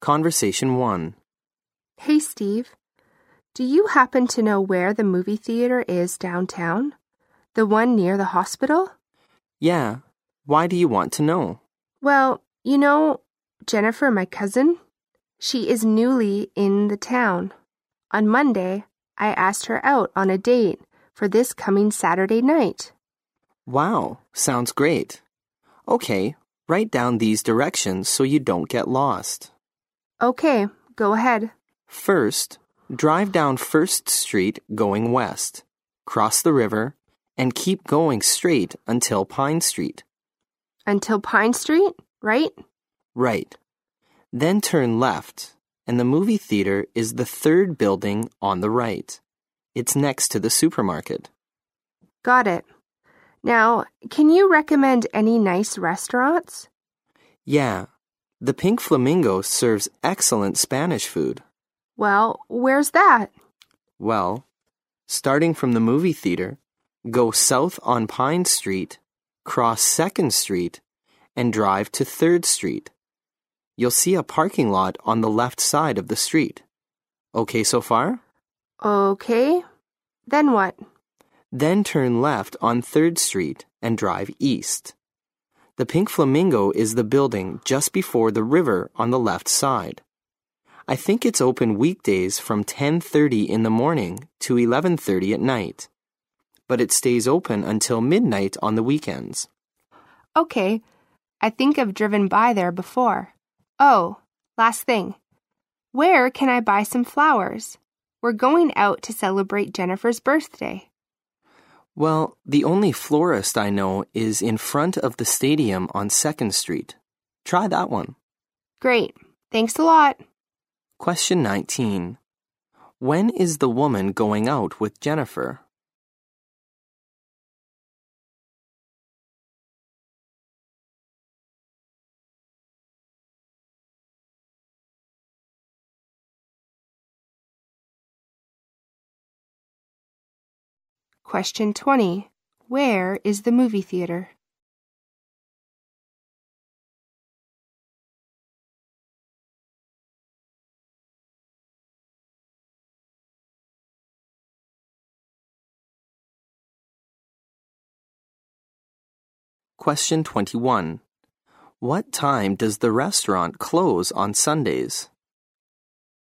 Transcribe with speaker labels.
Speaker 1: Conversation 1.
Speaker 2: Hey, Steve. Do you happen to know where the movie theater is downtown? The one near the hospital?
Speaker 1: Yeah. Why do you want to know?
Speaker 2: Well, Jennifer, my cousin, she is newly in the town. On Monday, I asked her out on a date for this coming Saturday night.
Speaker 1: Wow, sounds great. Okay, write down these directions so you don't get lost.
Speaker 2: Okay, go ahead.
Speaker 1: First, drive down 1st Street going west, cross the river, and keep going straight until Pine Street.
Speaker 2: Until Pine Street, right?
Speaker 1: Right. Then turn left, and the movie theater is the 3rd building on the right. It's next to the supermarket.
Speaker 2: Got it. Now, can you recommend any nice restaurants?
Speaker 1: Yeah, the Pink Flamingo serves excellent Spanish food.
Speaker 2: Well, where's that?
Speaker 1: Well, starting from the movie theater, go south on Pine Street, cross 2nd Street, and drive to 3rd Street. You'll see a parking lot on the left side of the street. Okay so far?
Speaker 2: Okay. Then what?
Speaker 1: Then turn left on 3rd Street and drive east. The Pink Flamingo is the building just before the river on the left side. I think it's open weekdays from 10:30 in the morning to 11:30 at night. But it stays open until midnight on the weekends.
Speaker 2: Okay. I think I've driven by there before. Oh, last thing. Where can I buy some flowers? We're going out to celebrate Jennifer's birthday.
Speaker 1: Well, the only florist I know is in front of the stadium on 2nd Street. Try that one.
Speaker 2: Great. Thanks a lot.
Speaker 1: Question 19. When is the woman going out with Jennifer?
Speaker 2: Question 20. Where is the movie theater?
Speaker 1: Question 21. What time does the restaurant close on Sundays?